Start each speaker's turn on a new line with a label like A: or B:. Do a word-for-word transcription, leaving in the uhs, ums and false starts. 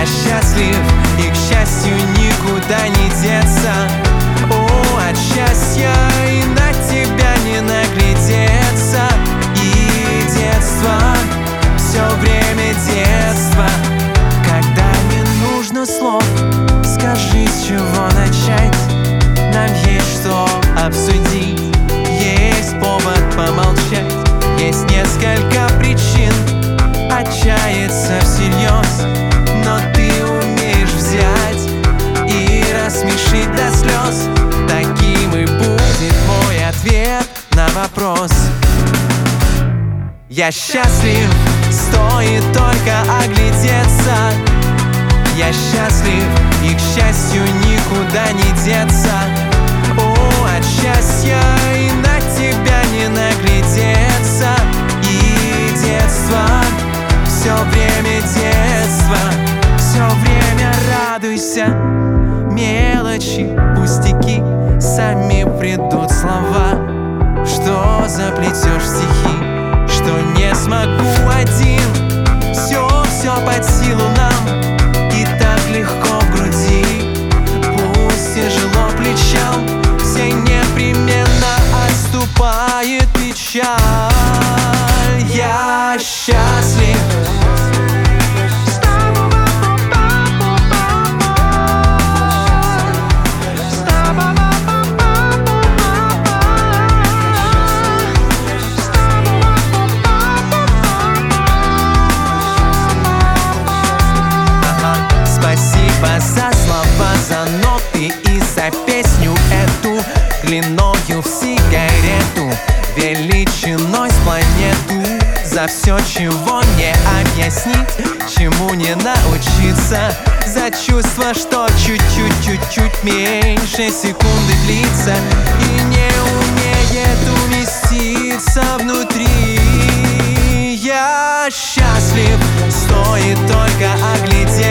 A: Я счастлив, и, к счастью, никуда не деться. О, от счастья и на тебя не наглядеться. И детство, все время детство, когда не нужно слов, скажи, с чего начать. Нам есть что обсудить, есть повод помолчать. Есть несколько причин отчаяться всерьез, но ты умеешь взять и рассмешить до слез. Таким и будет мой ответ на вопрос. Я счастлив, стоит только оглядеться. Я счастлив, и, к счастью, никуда не деться. О, от счастья и на тебя не наглядеться. И детство, все время детство, все время радуйся. Мелочи, пустяки, сами придут слова. Что заплетешь в стихи, что не смогу один. Все, все под силу нам, и так легко в груди. Пусть тяжело плечам, все непременно отступает печаль. Я счастлив. Спасибо за слова, за ноты и за песню эту, длиною в сигарету, величиной с планету. За все, чего не объяснить, чему не научиться. За чувство, что чуть-чуть, чуть-чуть меньше секунды длится и не умеет уместиться внутри. Я счастлив, стоит только оглядеться.